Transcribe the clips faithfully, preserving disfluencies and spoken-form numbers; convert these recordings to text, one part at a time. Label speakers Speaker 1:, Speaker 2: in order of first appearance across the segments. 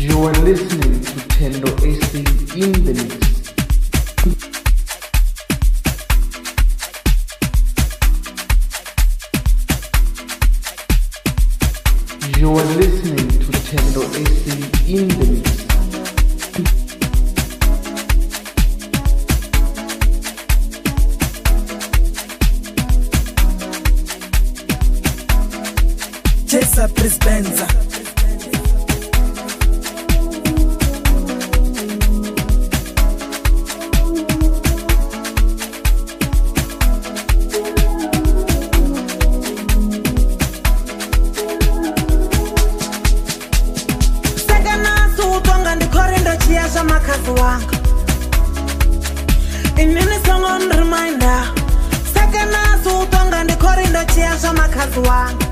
Speaker 1: You are listening to Tendo A C in the mix. You are listening to Tendo A C in the mix.
Speaker 2: Chesa Prisbenza.
Speaker 3: Inini song on reminder. Second as utonga ndi korinda chia za makazi wanga.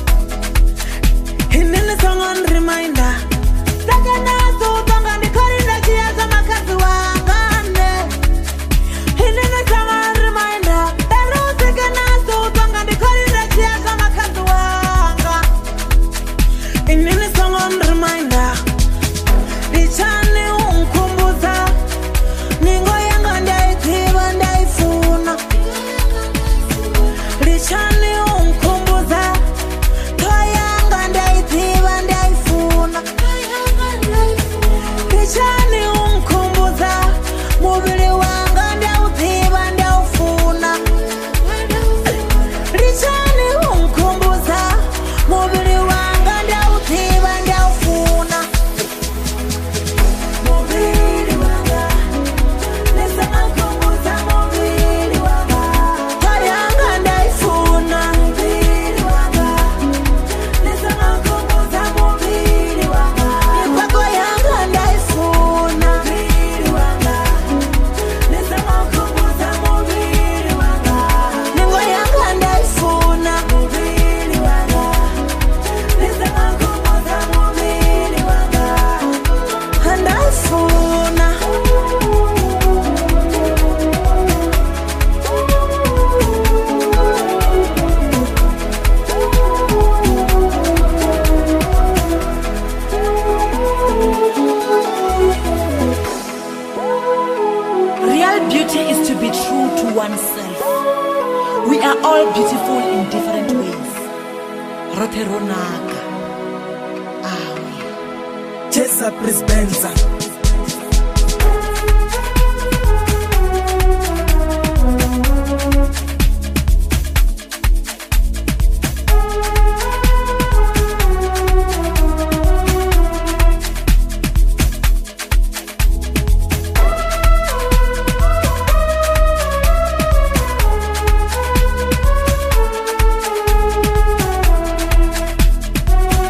Speaker 3: Inini song on reminder. Second as utonga ndi korinda chia za makazi wanga. Inini song on reminder. Ero second as utonga ndi korinda chia za makazi wanga. Inini song on reminder. Ichani unkumbuza. Ningo yanga ndaitiva ndaifuna. Lichani unkumbuza. Toa yanga ndaitiva ndaifuna. Lichani unkumbuza. Mubili wanga ndautiva ndaufuna. Lichani unkumbuza. Mubili wanga ndautiva ndaufuna. Mubili wanga. Beauty is to be true to oneself. We are all beautiful in different ways. Roteronaka. Ah,
Speaker 2: Chesa Prisbenza.